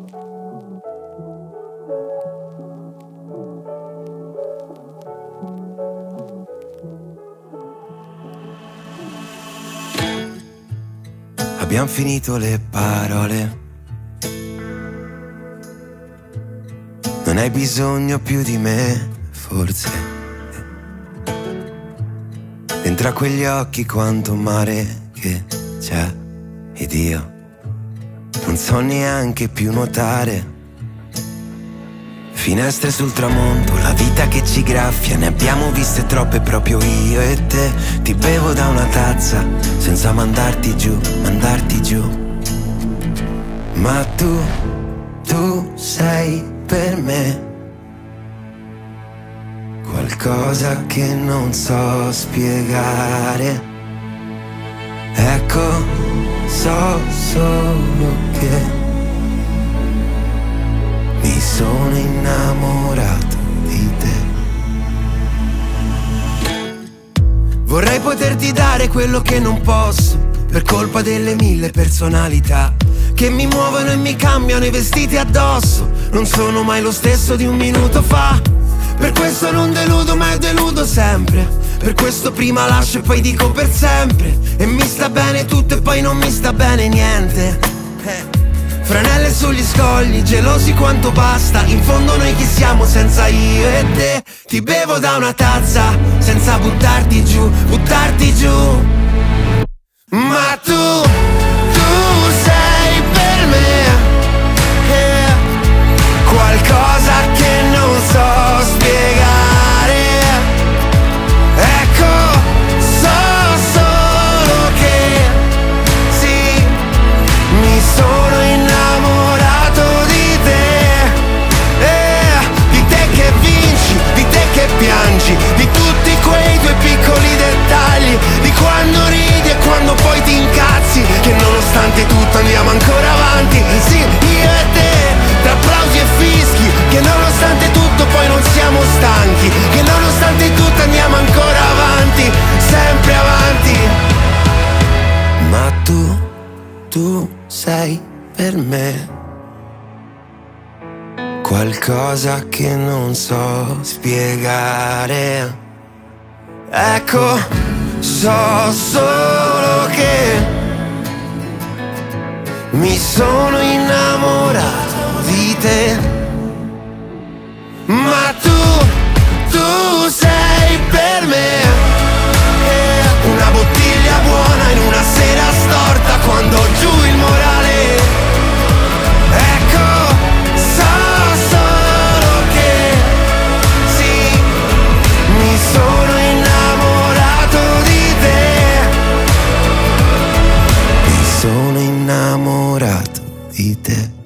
Abbiamo finito le parole, non hai bisogno più di me, forse. Dentro a quegli occhi quanto mare che c'è, ed io non so neanche più nuotare. Finestre sul tramonto, la vita che ci graffia, ne abbiamo viste troppe proprio io e te. Ti bevo da una tazza senza mandarti giù. Ma tu sei per me qualcosa che non so spiegare. Ecco, so solo che mi sono innamorato di te. Vorrei poterti dare quello che non posso, per colpa delle 1000 personalità che mi muovono e mi cambiano i vestiti addosso. Non sono mai lo stesso di un minuto fa. Per questo non deludo mai, deludo sempre. Per questo prima lascio e poi dico per sempre. E mi sta bene tutto e poi non mi sta bene niente. Franelle sugli scogli, gelosi quanto basta. In fondo noi chi siamo senza io e te. Ti bevo da una tazza senza buttarti giù. Ma tu sei per me qualcosa che non so spiegare. Ecco, so solo che sì, mi sono innamorato di te che vinci, di te che piangi, di tutti quei tuoi piccoli dettagli, di quando ridi e quando poi ti incazzi, che nonostante tutto andiamo ancora avanti. Sì, io e te, tra applausi e fischi, che nonostante tutto poi non siamo stanchi, che nonostante tutto andiamo ancora avanti, sempre avanti. Ma tu sei per me qualcosa che non so spiegare. Ecco, so solo che mi sono innamorato di te. Ma tu sei per me una bottiglia buona in una sera storta, quando ho giù il morale. Ecco, so solo che sì, mi sono innamorato di te. Mi sono innamorato di te.